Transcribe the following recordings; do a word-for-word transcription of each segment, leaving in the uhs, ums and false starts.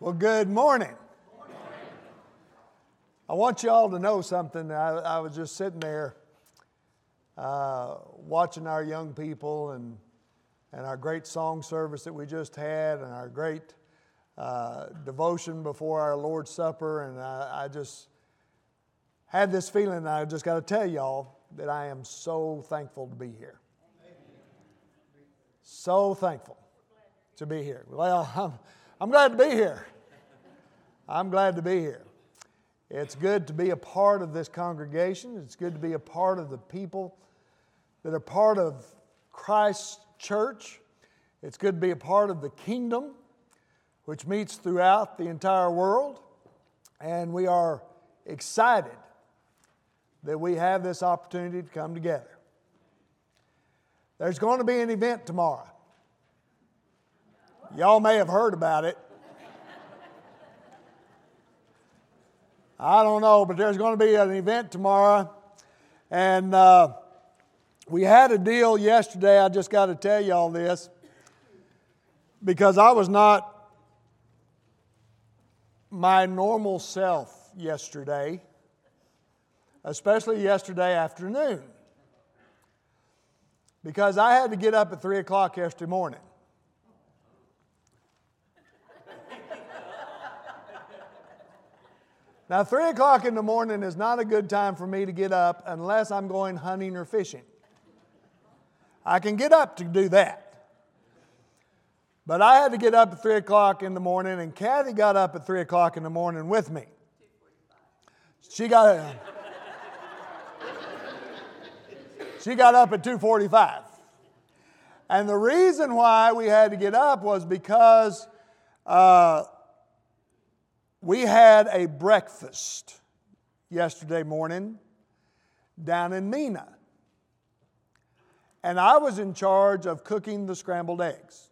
Well, good morning. Good morning. I want you all to know something. I, I was just sitting there uh, watching our young people and, and our great song service that we just had and our great uh, devotion before our Lord's Supper. And I, I just had this feeling, and I just got to tell y'all that I am so thankful to be here. So thankful to be here. Well, I'm, I'm glad to be here. I'm glad to be here. It's good to be a part of this congregation. It's good to be a part of the people that are part of Christ's church. It's good to be a part of the kingdom, which meets throughout the entire world. And we are excited that we have this opportunity to come together. There's going to be an event tomorrow. Y'all may have heard about it. I don't know, but there's going to be an event tomorrow. And uh, we had a deal yesterday. I just got to tell y'all this, because I was not my normal self yesterday, especially yesterday afternoon, because I had to get up at three o'clock yesterday morning. Now, three o'clock in the morning is not a good time for me to get up unless I'm going hunting or fishing. I can get up to do that. But I had to get up at three o'clock in the morning, and Kathy got up at three o'clock in the morning with me. She got, she got up at two forty-five. And the reason why we had to get up was because uh, we had a breakfast yesterday morning down in Mena. And I was in charge of cooking the scrambled eggs.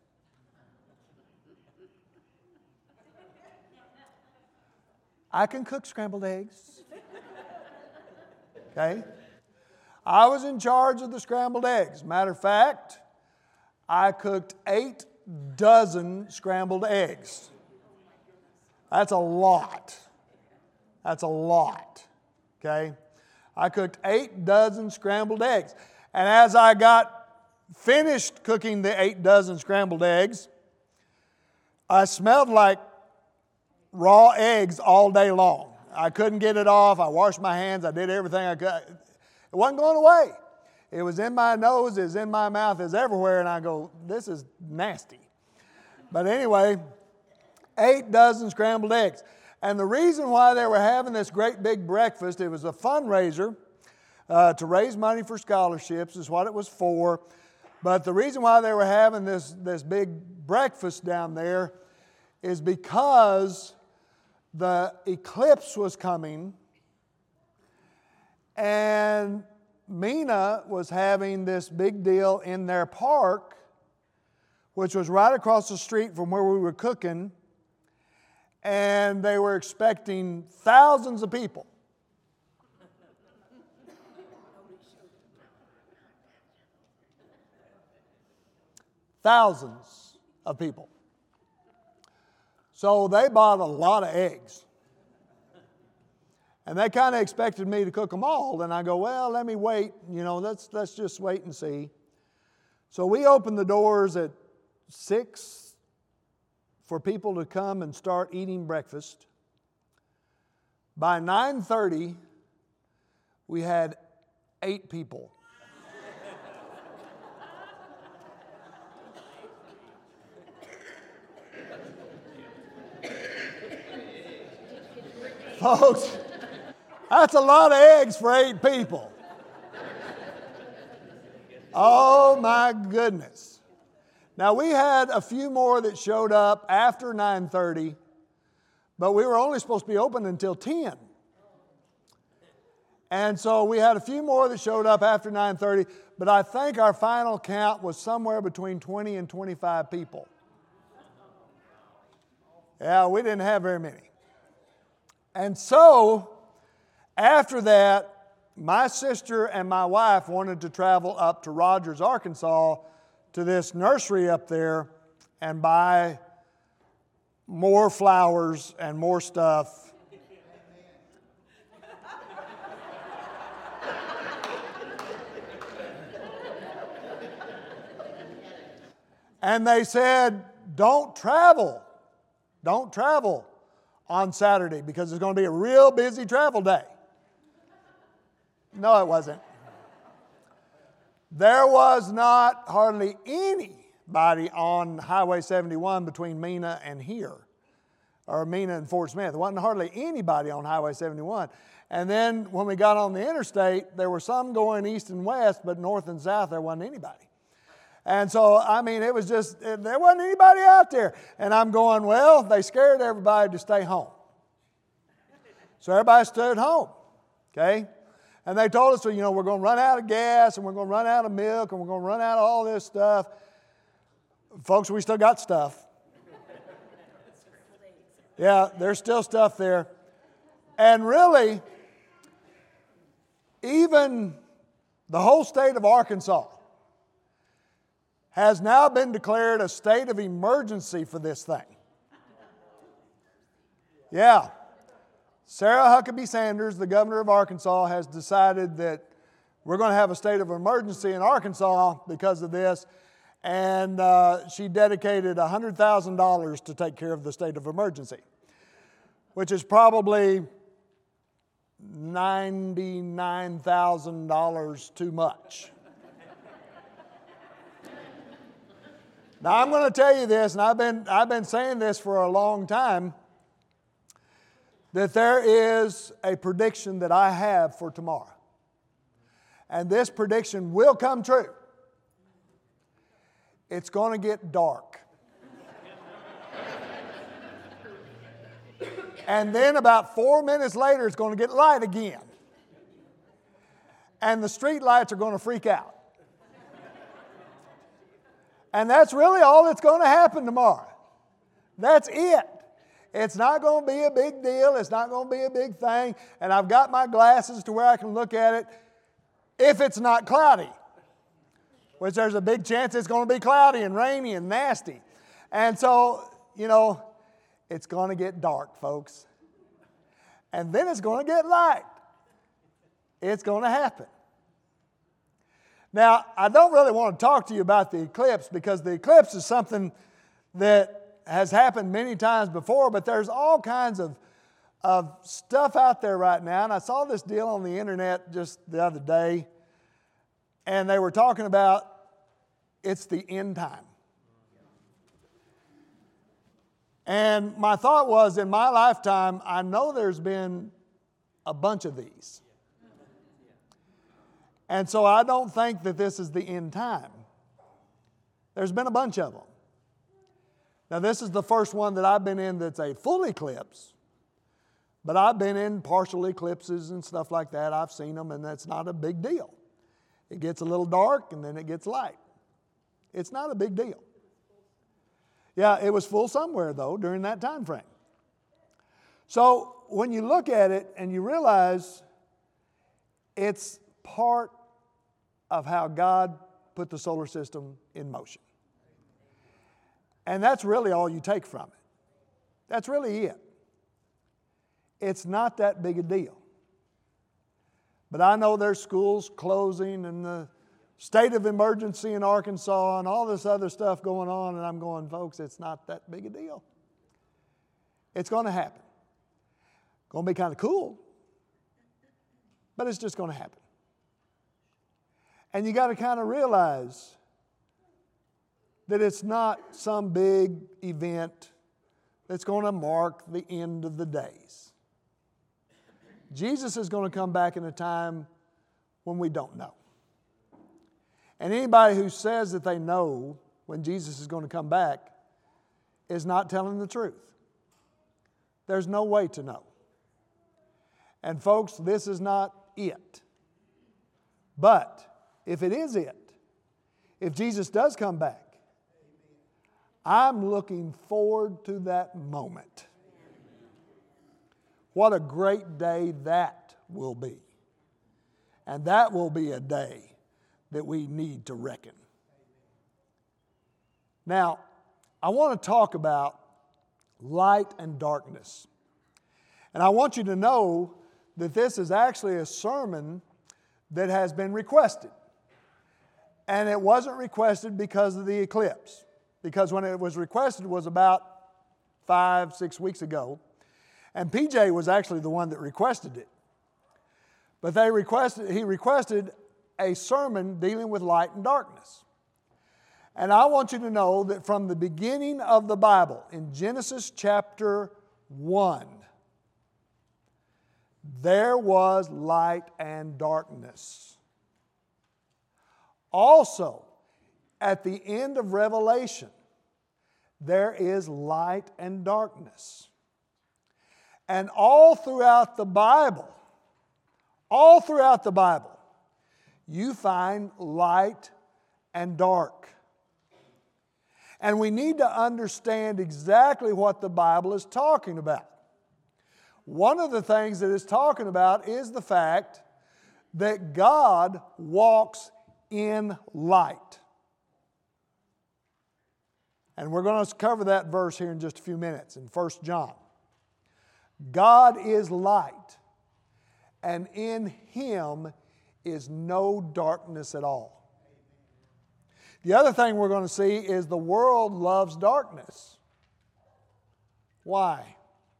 I can cook scrambled eggs. Okay? I was in charge of the scrambled eggs. Matter of fact, I cooked eight dozen scrambled eggs. That's a lot. That's a lot. Okay? I cooked eight dozen scrambled eggs. And as I got finished cooking the eight dozen scrambled eggs, I smelled like raw eggs all day long. I couldn't get it off. I washed my hands. I did everything I could. It wasn't going away. It was in my nose. It was in my mouth. It was everywhere. And I go, this is nasty. But anyway, eight dozen scrambled eggs. And the reason why they were having this great big breakfast, it was a fundraiser uh, to raise money for scholarships is what it was for. But the reason why they were having this, this big breakfast down there is because the eclipse was coming, and Mena was having this big deal in their park, which was right across the street from where we were cooking, and they were expecting thousands of people. Thousands of people. So they bought a lot of eggs. And they kind of expected me to cook them all. And I go, well, let me wait. You know, let's, let's just wait and see. So we opened the doors at six for people to come and start eating breakfast. By nine thirty, we had eight people. Folks, that's a lot of eggs for eight people. Oh my goodness. Now we had a few more that showed up after nine thirty, but we were only supposed to be open until ten. And so we had a few more that showed up after nine thirty, but I think our final count was somewhere between twenty and twenty-five people. Yeah, we didn't have very many. And so, after that, my sister and my wife wanted to travel up to Rogers, Arkansas, to this nursery up there and buy more flowers and more stuff. And they said, don't travel. Don't travel on Saturday because it's going to be a real busy travel day. No, it wasn't. There was not hardly anybody on Highway seventy-one between Mena and here, or Mena and Fort Smith. There wasn't hardly anybody on Highway seventy-one. And then when we got on the interstate, there were some going east and west, but north and south, there wasn't anybody. And so, I mean, it was just, there wasn't anybody out there. And I'm going, well, they scared everybody to stay home. So everybody stood home, okay? And they told us, well, you know, we're going to run out of gas and we're going to run out of milk and we're going to run out of all this stuff. Folks, we still got stuff. Yeah, there's still stuff there. And really, even the whole state of Arkansas has now been declared a state of emergency for this thing. Yeah. Sarah Huckabee Sanders, the governor of Arkansas, has decided that we're going to have a state of emergency in Arkansas because of this. And uh, she dedicated one hundred thousand dollars to take care of the state of emergency, which is probably ninety-nine thousand dollars too much. Now, I'm going to tell you this, and I've been, I've been saying this for a long time, that there is a prediction that I have for tomorrow. And this prediction will come true. It's going to get dark. And then about four minutes later, it's going to get light again. And the street lights are going to freak out. And that's really all that's going to happen tomorrow. That's it. It's not going to be a big deal. It's not going to be a big thing. And I've got my glasses to where I can look at it if it's not cloudy, which there's a big chance it's going to be cloudy and rainy and nasty. And so, you know, it's going to get dark, folks. And then it's going to get light. It's going to happen. Now, I don't really want to talk to you about the eclipse because the eclipse is something that has happened many times before, but there's all kinds of, of stuff out there right now. And I saw this deal on the internet just the other day, and they were talking about it's the end time. And my thought was, in my lifetime, I know there's been a bunch of these. And so I don't think that this is the end time. There's been a bunch of them. Now, this is the first one that I've been in that's a full eclipse. But I've been in partial eclipses and stuff like that. I've seen them, and that's not a big deal. It gets a little dark, and then it gets light. It's not a big deal. Yeah, it was full somewhere, though, during that time frame. So when you look at it and you realize it's part of how God put the solar system in motion. And that's really all you take from it. That's really it. It's not that big a deal. But I know there's schools closing and the state of emergency in Arkansas and all this other stuff going on, and I'm going, folks, it's not that big a deal. It's going to happen. Going to be kind of cool, but it's just going to happen. And you got to kind of realize that it's not some big event that's going to mark the end of the days. Jesus is going to come back in a time when we don't know. And anybody who says that they know when Jesus is going to come back is not telling the truth. There's no way to know. And folks, this is not it. But if it is it, if Jesus does come back, I'm looking forward to that moment. What a great day that will be. And that will be a day that we need to reckon. Now, I want to talk about light and darkness. And I want you to know that this is actually a sermon that has been requested. And it wasn't requested because of the eclipse. Because when it was requested was about five, six weeks ago. And P J was actually the one that requested it. But they requested, he requested a sermon dealing with light and darkness. And I want you to know that from the beginning of the Bible, in Genesis chapter one, there was light and darkness. Also, at the end of Revelation, there is light and darkness. And all throughout the Bible, all throughout the Bible, you find light and dark. And we need to understand exactly what the Bible is talking about. One of the things that it's talking about is the fact that God walks in light. And we're going to cover that verse here in just a few minutes in First John. God is light, and in Him is no darkness at all. The other thing we're going to see is the world loves darkness. Why?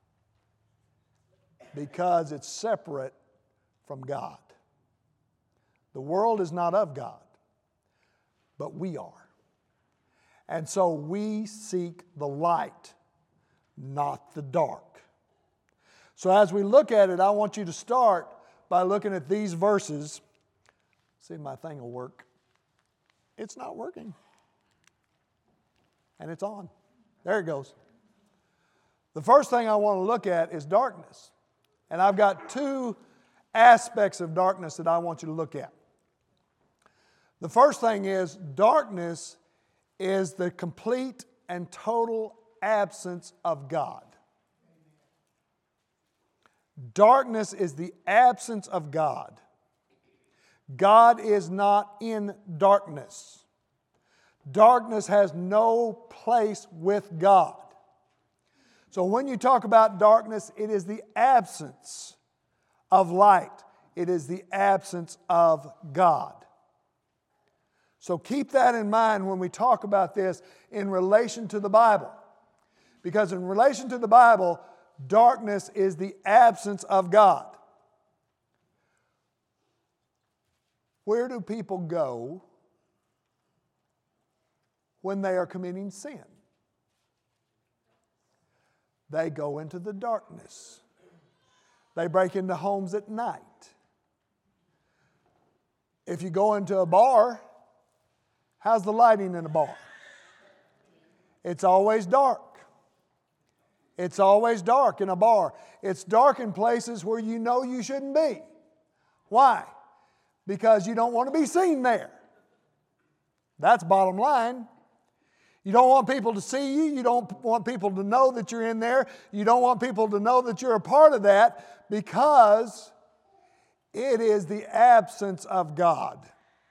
Because it's separate from God. The world is not of God, but we are. And so we seek the light, not the dark. So as we look at it, I want you to start by looking at these verses. See if my thing will work. It's not working. And it's on. There it goes. The first thing I want to look at is darkness. And I've got two aspects of darkness that I want you to look at. The first thing is darkness is the complete and total absence of God. Darkness is the absence of God. God is not in darkness. Darkness has no place with God. So when you talk about darkness, it is the absence of light. It is the absence of God. So keep that in mind when we talk about this in relation to the Bible. Because in relation to the Bible, darkness is the absence of God. Where do people go when they are committing sin? They go into the darkness. They break into homes at night. If you go into a bar, how's the lighting in a bar? It's always dark. It's always dark in a bar. It's dark in places where you know you shouldn't be. Why? Because you don't want to be seen there. That's bottom line. You don't want people to see you. You don't want people to know that you're in there. You don't want people to know that you're a part of that because it is the absence of God.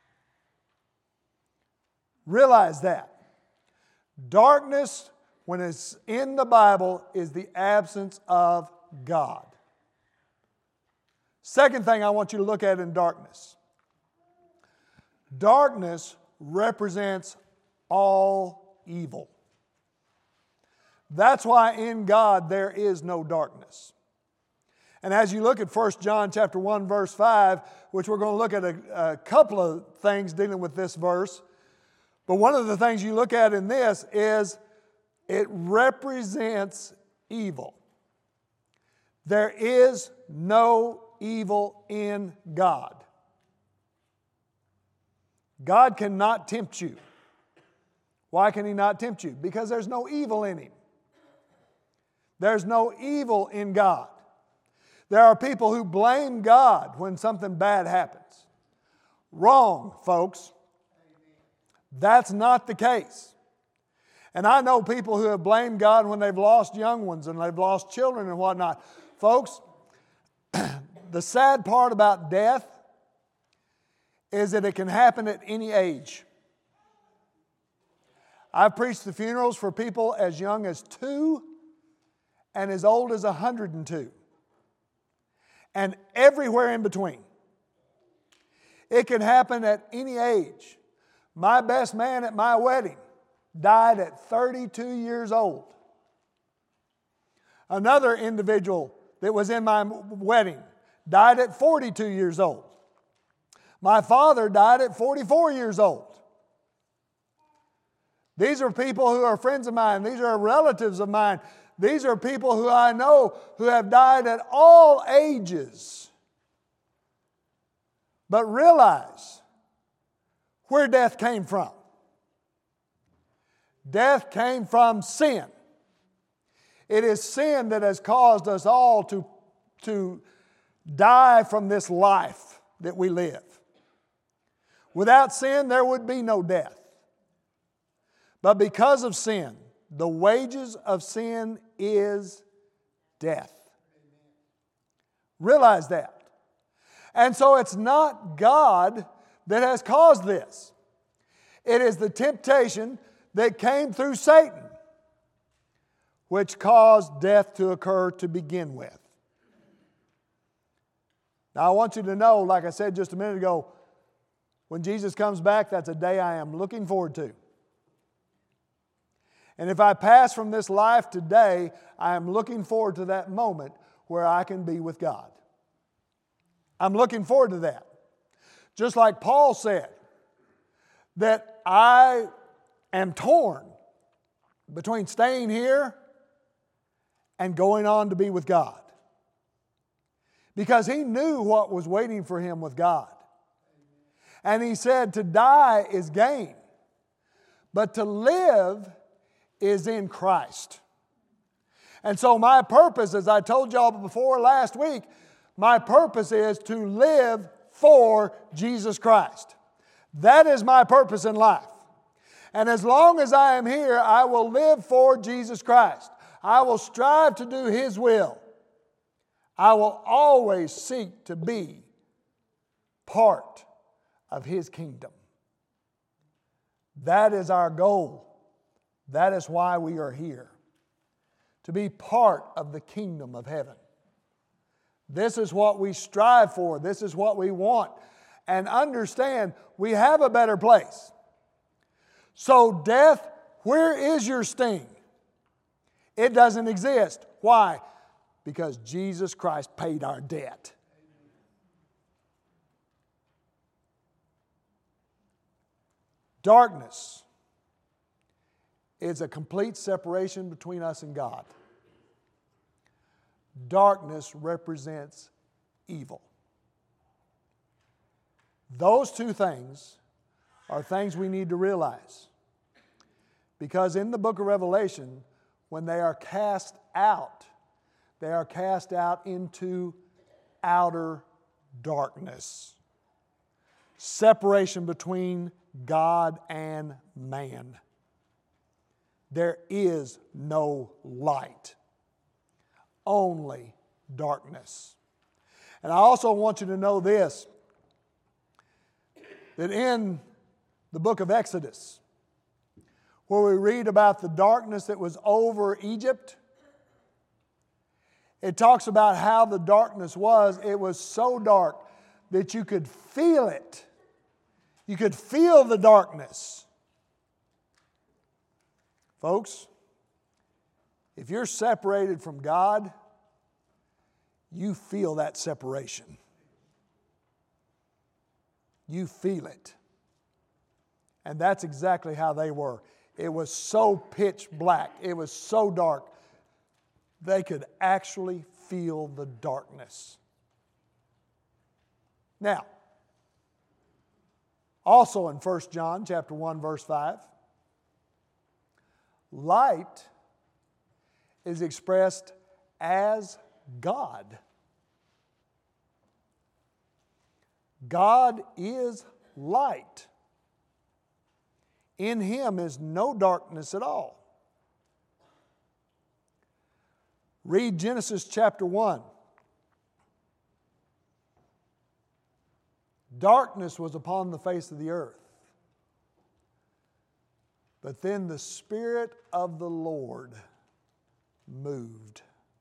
Realize that. Darkness, when it's in the Bible, is the absence of God. Second thing I want you to look at in darkness. Darkness represents all evil. That's why in God there is no darkness. And as you look at First John chapter one, verse five, which we're going to look at a, a couple of things dealing with this verse, but one of the things you look at in this is it represents evil. There is no evil in God. God cannot tempt you. Why can He not tempt you? Because there's no evil in Him. There's no evil in God. There are people who blame God when something bad happens. Wrong, folks. That's not the case. And I know people who have blamed God when they've lost young ones and they've lost children and whatnot. Folks, the sad part about death is that it can happen at any age. I've preached the funerals for people as young as two and as old as one hundred two. And everywhere in between. It can happen at any age. My best man at my wedding died at thirty-two years old. Another individual that was in my wedding died at forty-two years old. My father died at forty-four years old. These are people who are friends of mine. These are relatives of mine. These are people who I know who have died at all ages. But realize where death came from. Death came from sin. It is sin that has caused us all to, to die from this life that we live. Without sin, there would be no death. But because of sin, the wages of sin is death. Realize that. And so it's not God that has caused this. It is the temptation that came through Satan, which caused death to occur to begin with. Now I want you to know, like I said just a minute ago, when Jesus comes back, that's a day I am looking forward to. And if I pass from this life today, I am looking forward to that moment where I can be with God. I'm looking forward to that. Just like Paul said, that I am torn between staying here and going on to be with God. Because he knew what was waiting for him with God. And he said to die is gain, but to live is in Christ. And so my purpose, as I told y'all before last week, my purpose is to live for Jesus Christ. That is my purpose in life. And as long as I am here, I will live for Jesus Christ. I will strive to do His will. I will always seek to be part of His kingdom. That is our goal. That is why we are here. To be part of the kingdom of heaven. This is what we strive for. This is what we want. And understand, we have a better place. So death, where is your sting? It doesn't exist. Why? Because Jesus Christ paid our debt. Darkness is a complete separation between us and God. Darkness represents evil. Those two things are things we need to realize. Because in the book of Revelation, when they are cast out, they are cast out into outer darkness. Separation between God and man. There is no light. Only darkness. And I also want you to know this, that in the book of Exodus, where we read about the darkness that was over Egypt, it talks about how the darkness was. It was so dark that you could feel it. You could feel the darkness. Folks, if you're separated from God, you feel that separation. You feel it. And that's exactly how they were. It was so pitch black. It was so dark. They could actually feel the darkness. Now, also in First John chapter one, verse five, light is expressed as God. God is light. In Him is no darkness at all. Read Genesis chapter one. Darkness was upon the face of the earth. But then the Spirit of the Lord moved.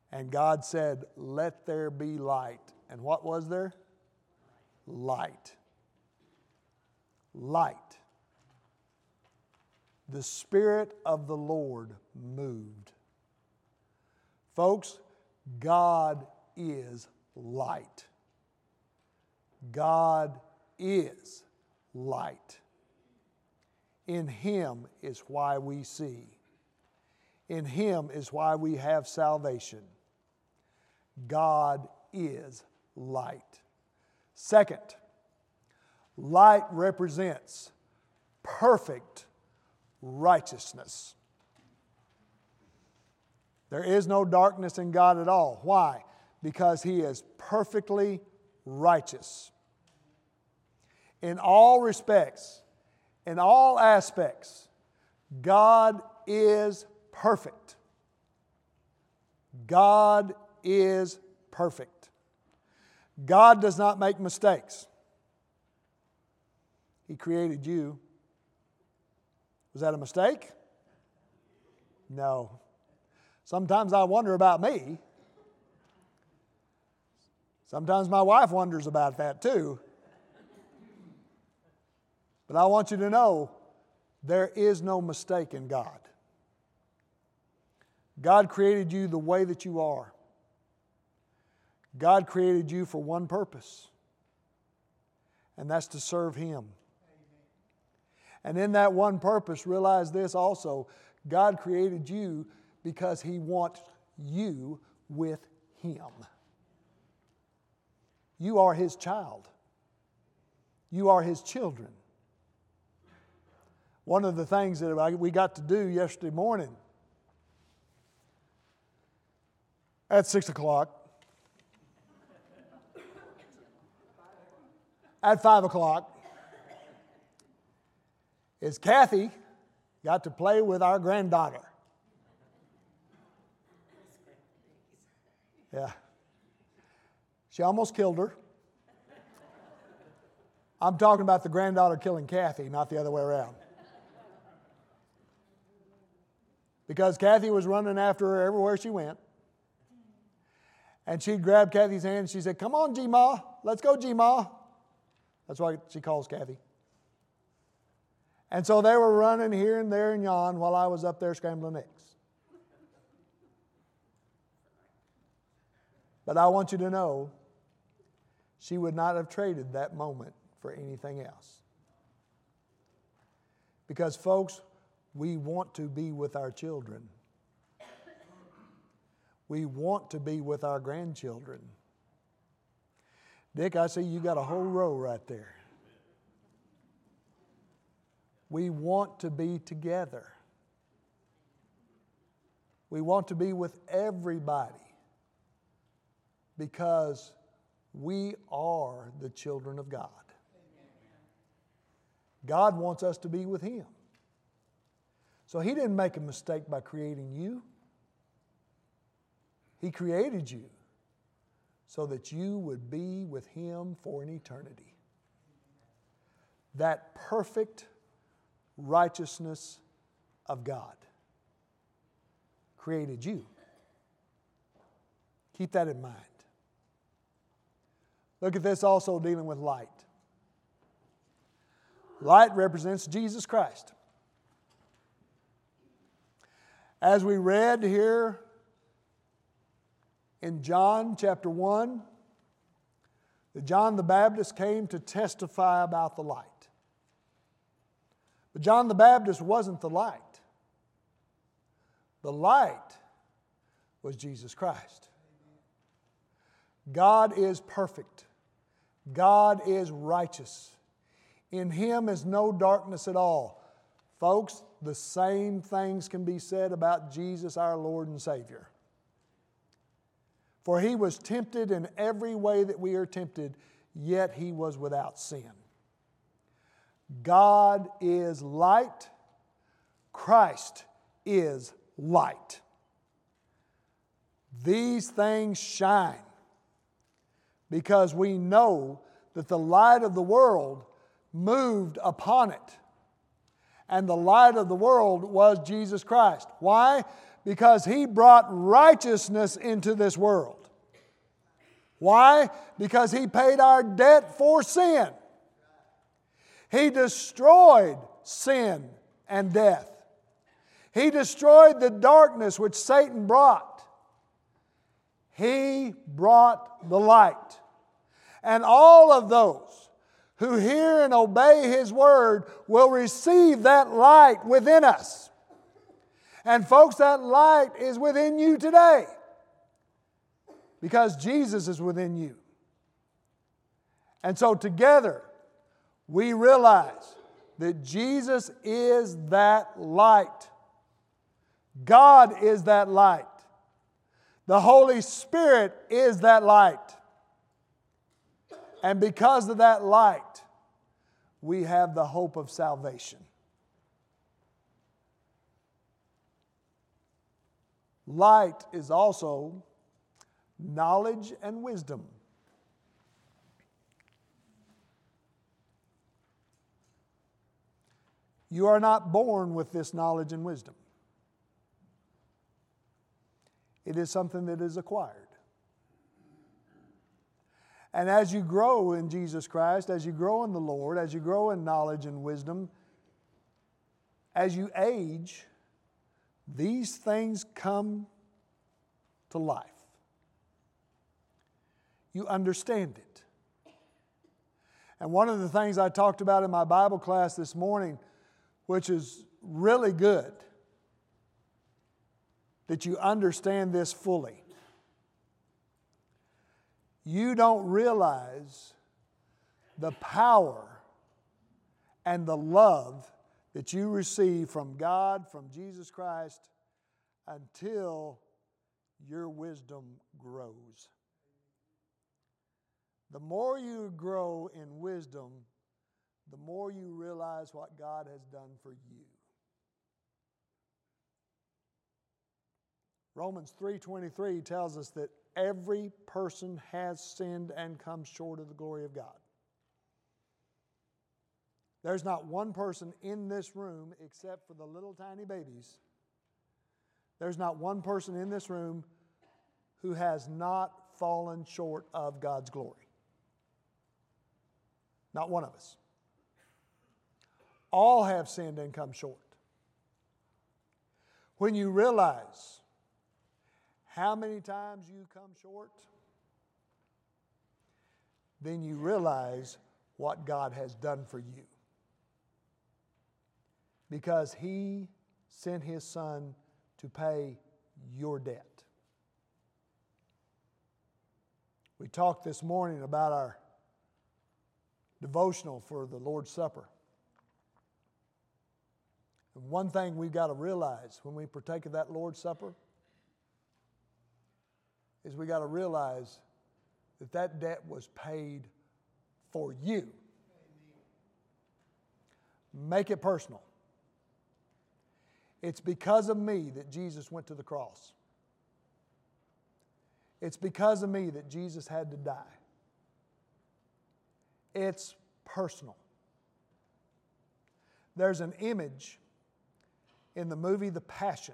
And God said, let there be light. And what was there? Light. Light. The Spirit of the Lord moved. Folks, God is light. God is light. In Him is why we see. In Him is why we have salvation. God is light. Second, light represents perfect righteousness. There is no darkness in God at all. Why? Because He is perfectly righteous. In all respects, in all aspects, God is perfect. God is perfect. God does not make mistakes. He created you. Was that a mistake? No. Sometimes I wonder about me. Sometimes my wife wonders about that too. But I want you to know there is no mistake in God. God created you the way that you are. God created you for one purpose, and that's to serve Him. And in that one purpose, realize this also, God created you because He wants you with Him. You are His child. You are His children. One of the things that we got to do yesterday morning at six o'clock, at five o'clock, is Kathy got to play with our granddaughter. Yeah. She almost killed her. I'm talking about the granddaughter killing Kathy, not the other way around. Because Kathy was running after her everywhere she went. And she grabbed Kathy's hand and she said, "Come on, G-Ma. Let's go, G-Ma." That's what she calls Kathy. And so they were running here and there and yon while I was up there scrambling eggs. But I want you to know, she would not have traded that moment for anything else. Because, folks, we want to be with our children. We want to be with our grandchildren. Dick, I see you got a whole row right there. We want to be together. We want to be with everybody because we are the children of God. God wants us to be with Him. So He didn't make a mistake by creating you. He created you so that you would be with Him for an eternity. That perfect righteousness of God created you. Keep that in mind. Look at this also dealing with light. Light represents Jesus Christ. As we read here in John chapter one, that John the Baptist came to testify about the light. But John the Baptist wasn't the light. The light was Jesus Christ. God is perfect. God is righteous. In Him is no darkness at all. Folks, the same things can be said about Jesus, our Lord and Savior. For He was tempted in every way that we are tempted, yet He was without sin. God is light. Christ is light. These things shine because we know that the light of the world moved upon it. And the light of the world was Jesus Christ. Why? Because He brought righteousness into this world. Why? Because He paid our debt for sin. He destroyed sin and death. He destroyed the darkness which Satan brought. He brought the light. And all of those who hear and obey His word will receive that light within us. And folks, that light is within you today. Because Jesus is within you. And so together, we realize that Jesus is that light. God is that light. The Holy Spirit is that light. And because of that light, we have the hope of salvation. Light is also knowledge and wisdom. You are not born with this knowledge and wisdom. It is something that is acquired. And as you grow in Jesus Christ, as you grow in the Lord, as you grow in knowledge and wisdom, as you age, these things come to life. You understand it. And one of the things I talked about in my Bible class this morning, which is really good, that you understand this fully. You don't realize the power and the love that you receive from God, from Jesus Christ, until your wisdom grows. The more you grow in wisdom, the more you realize what God has done for you. Romans three twenty-three tells us that every person has sinned and come short of the glory of God. There's not one person in this room, except for the little tiny babies, there's not one person in this room who has not fallen short of God's glory. Not one of us. All have sinned and come short. When you realize how many times you come short, then you realize what God has done for you. Because He sent His Son to pay your debt. We talked this morning about our devotional for the Lord's Supper. And one thing we've got to realize when we partake of that Lord's Supper is we got to realize that that debt was paid for you. Make it personal. It's because of me that Jesus went to the cross. It's because of me that Jesus had to die. It's personal. There's an image in the movie The Passion.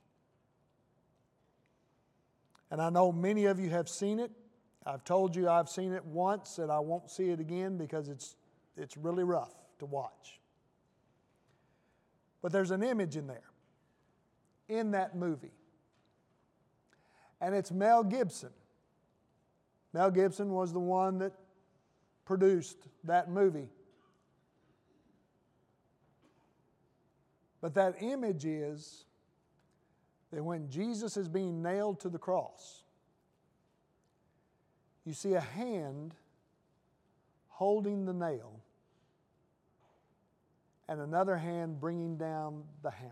And I know many of you have seen it. I've told you I've seen it once and I won't see it again because it's, it's really rough to watch. But there's an image in there, in that movie. And it's Mel Gibson. Mel Gibson was the one that produced that movie. But that image is that when Jesus is being nailed to the cross, you see a hand holding the nail and another hand bringing down the hammer.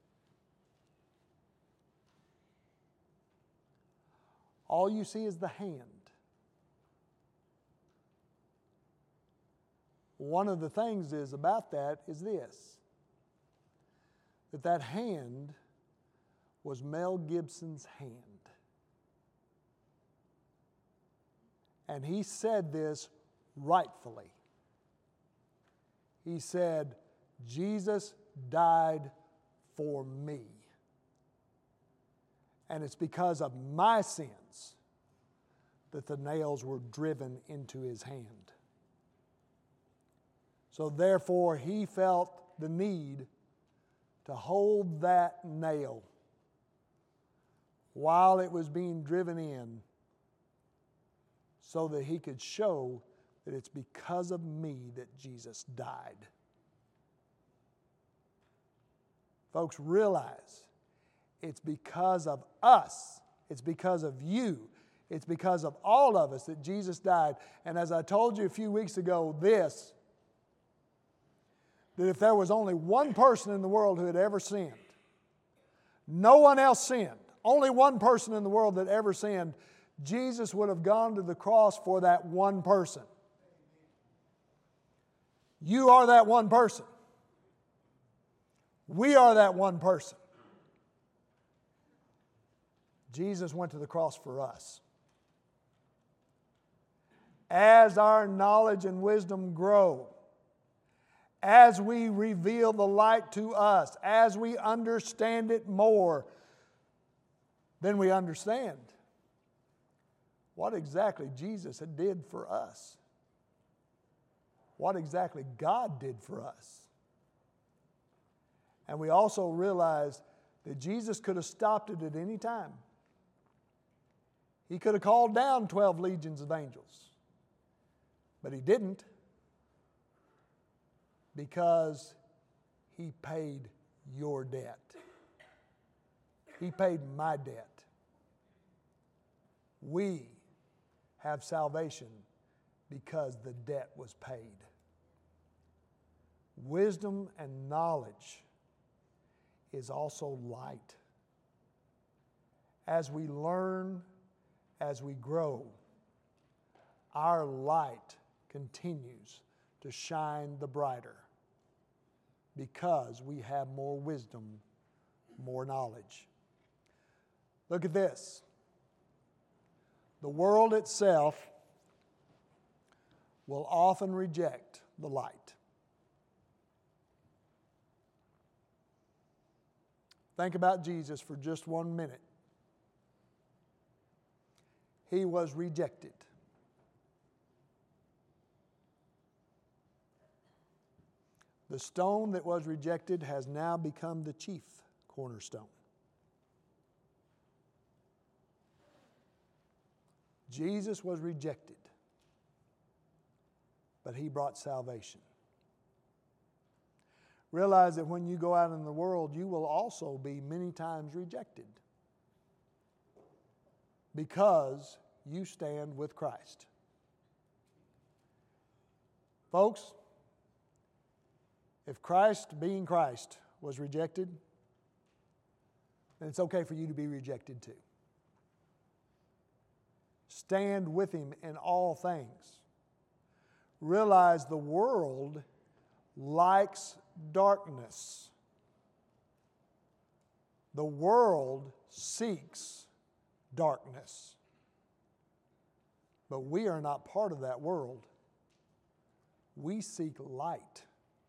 All you see is the hand. One of the things is about that is this, that that hand was Mel Gibson's hand. And he said this rightfully. He said, Jesus died for me. And it's because of my sins that the nails were driven into his hand. So therefore, he felt the need to hold that nail while it was being driven in so that he could show that it's because of me that Jesus died. Folks, realize it's because of us. It's because of you. It's because of all of us that Jesus died. And as I told you a few weeks ago, this, that if there was only one person in the world who had ever sinned, no one else sinned, only one person in the world that ever sinned, Jesus would have gone to the cross for that one person. You are that one person. We are that one person. Jesus went to the cross for us. As our knowledge and wisdom grow, as we reveal the light to us, as we understand it more, then we understand what exactly Jesus did for us. What exactly God did for us. And we also realize that Jesus could have stopped it at any time. He could have called down twelve legions of angels. But he didn't, because he paid your debt. He paid my debt. We have salvation because the debt was paid. Wisdom and knowledge is also light. As we learn, as we grow, our light continues to shine the brighter because we have more wisdom, more knowledge. Look at this. The world itself will often reject the light. Think about Jesus for just one minute. He was rejected. The stone that was rejected has now become the chief cornerstone. Jesus was rejected, but he brought salvation. Realize that when you go out in the world, you will also be many times rejected because you stand with Christ. Folks, if Christ, being Christ, was rejected, then it's okay for you to be rejected too. Stand with him in all things. Realize the world likes darkness. The world seeks darkness. But we are not part of that world. We seek light.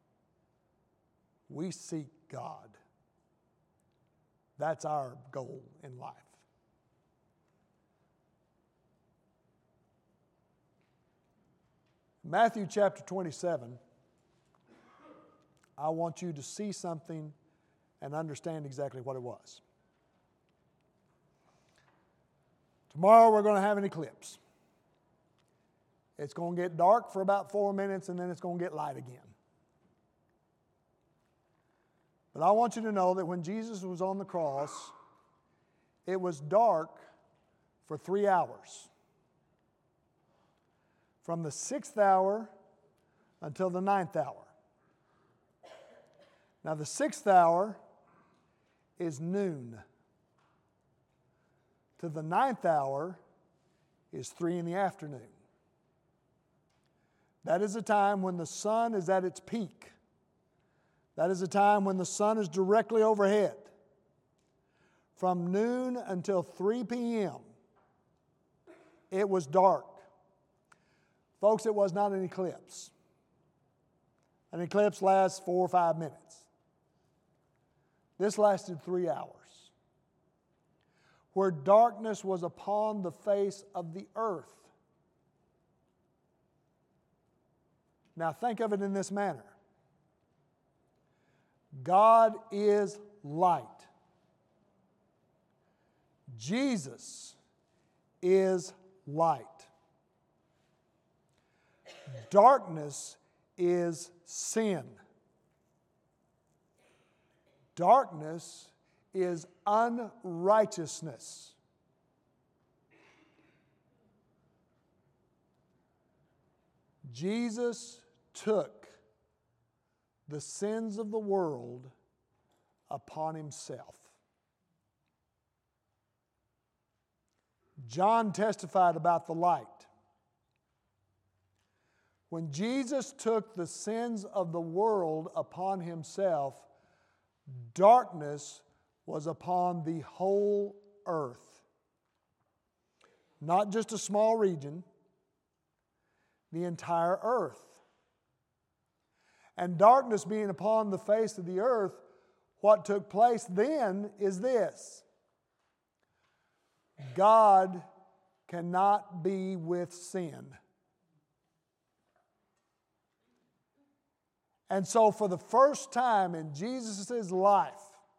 We seek God. That's our goal in life. Matthew chapter twenty-seven, I want you to see something and understand exactly what it was. Tomorrow we're going to have an eclipse. It's going to get dark for about four minutes and then it's going to get light again. But I want you to know that when Jesus was on the cross, it was dark for three hours. From the sixth hour until the ninth hour. Now the sixth hour is noon. To the ninth hour is three in the afternoon. That is a time when the sun is at its peak. That is a time when the sun is directly overhead. From noon until three p.m., it was dark. Folks, it was not an eclipse. An eclipse lasts four or five minutes. This lasted three hours. where darkness was upon the face of the earth. Now think of it in this manner. God is light. Jesus is light. Darkness is sin. Darkness is unrighteousness. Jesus took the sins of the world upon himself. John testified about the light. When Jesus took the sins of the world upon himself, darkness was upon the whole earth. Not just a small region, the entire earth. And darkness being upon the face of the earth, what took place then is this: God cannot be with sin. And so for the first time in Jesus' life,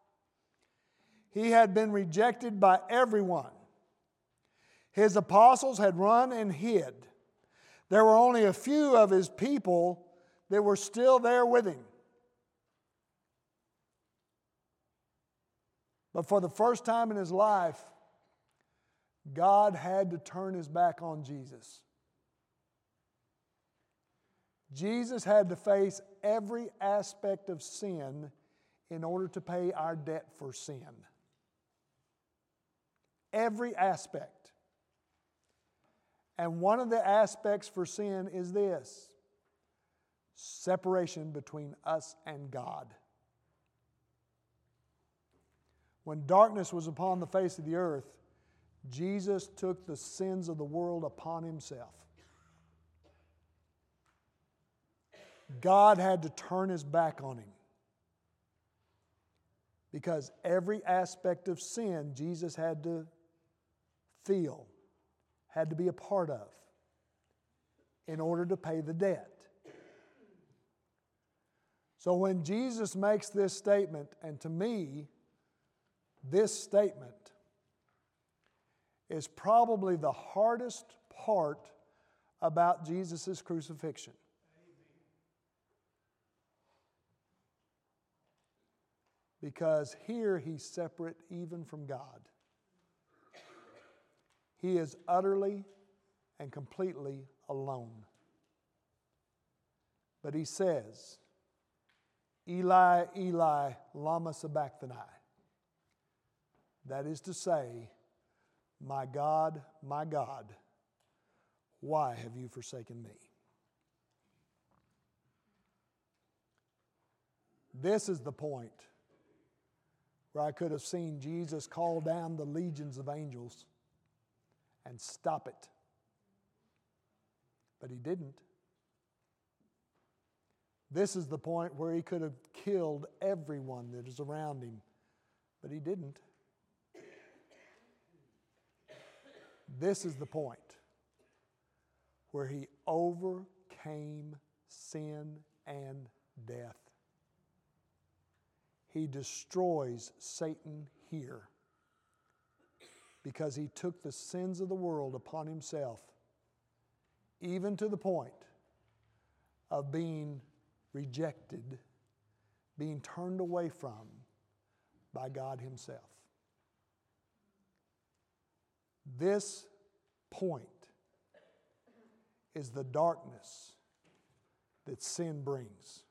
he had been rejected by everyone. His apostles had run and hid. There were only a few of his people that were still there with him. But for the first time in his life, God had to turn his back on Jesus. Jesus had to face every aspect of sin in order to pay our debt for sin. Every aspect. And one of the aspects for sin is this: separation between us and God. When darkness was upon the face of the earth, Jesus took the sins of the world upon himself. God had to turn his back on him, because every aspect of sin Jesus had to feel, had to be a part of, in order to pay the debt. So when Jesus makes this statement, and to me, this statement is probably the hardest part about Jesus' crucifixion. Because here he's separate even from God. He is utterly and completely alone. But he says, Eli, Eli, lama sabachthani. That is to say, my God, my God, why have you forsaken me? This is the point where I could have seen Jesus call down the legions of angels and stop it. But he didn't. This is the point where he could have killed everyone that is around him, but he didn't. This is the point where he overcame sin and death. He destroys Satan here because he took the sins of the world upon himself, even to the point of being rejected, being turned away from by God himself. This point is the darkness that sin brings.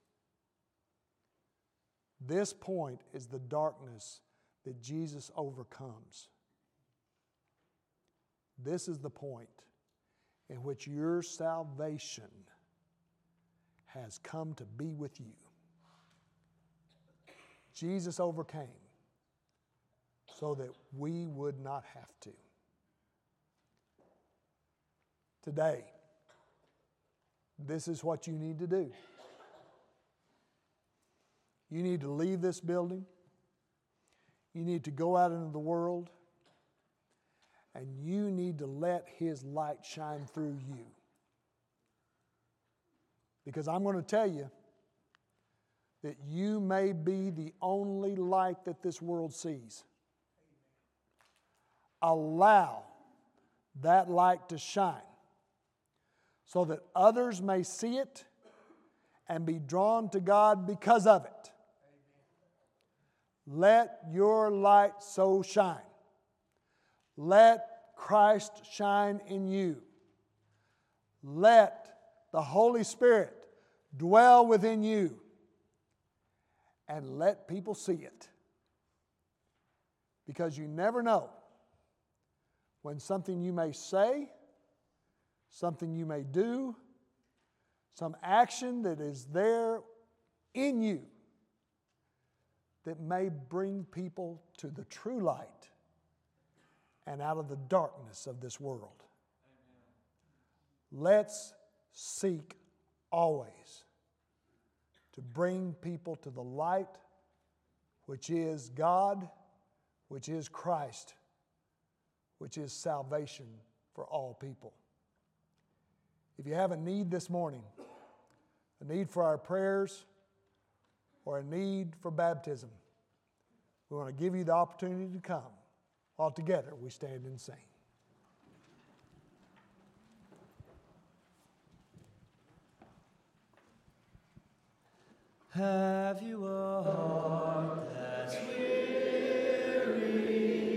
This point is the darkness that Jesus overcomes. This is the point in which your salvation has come to be with you. Jesus overcame so that we would not have to. Today, this is what you need to do. You need to leave this building. You need to go out into the world. And you need to let His light shine through you. Because I'm going to tell you that you may be the only light that this world sees. Allow that light to shine so that others may see it and be drawn to God because of it. Let your light so shine. Let Christ shine in you. Let the Holy Spirit dwell within you. And let people see it. Because you never know when something you may say, something you may do, some action that is there in you that may bring people to the true light and out of the darkness of this world. Amen. Let's seek always to bring people to the light, which is God, which is Christ, which is salvation for all people. If you have a need this morning, a need for our prayers, or a need for baptism, we want to give you the opportunity to come. All together, we stand and sing. Have you a heart